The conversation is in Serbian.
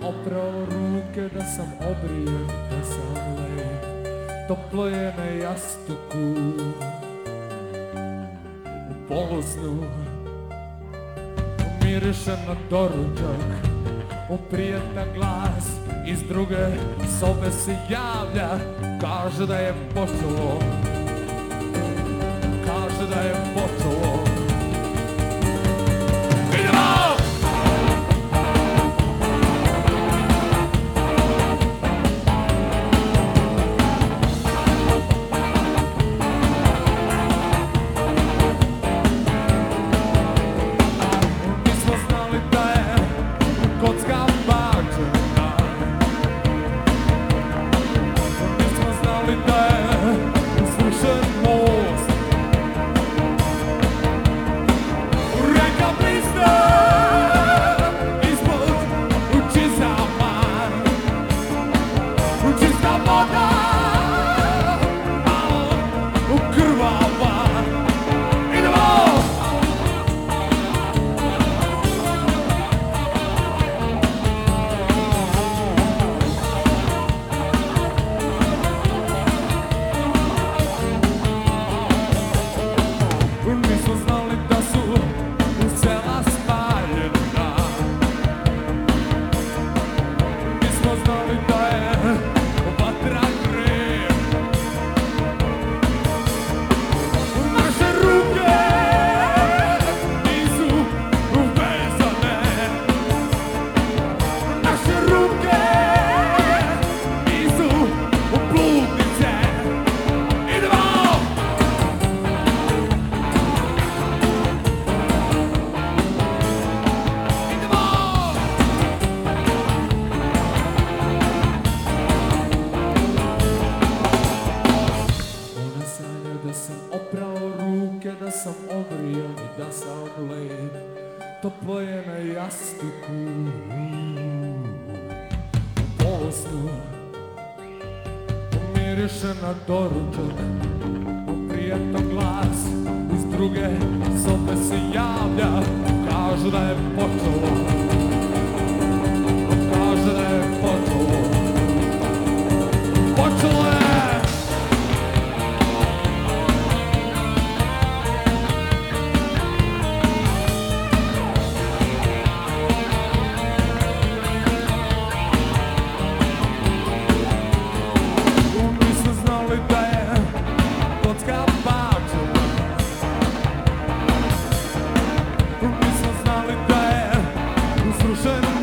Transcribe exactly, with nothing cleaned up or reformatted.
oprao ruke, da sam obrijen, da sam lep. Toplo je na jastuku, u polosnu. Miriše na doručak, u prijetan glas iz druge sobe se javlja. Kaže da je počelo, kaže da je počelo. Da sam obrijan i da sam lep, toplo je na jastuku, u polosnu. Miriše na doručak, u prijetan glas iz druge sobe se javlja. Kaže da je počelo, kaže da je počelo, počelo je. Nismo znali da je usrušen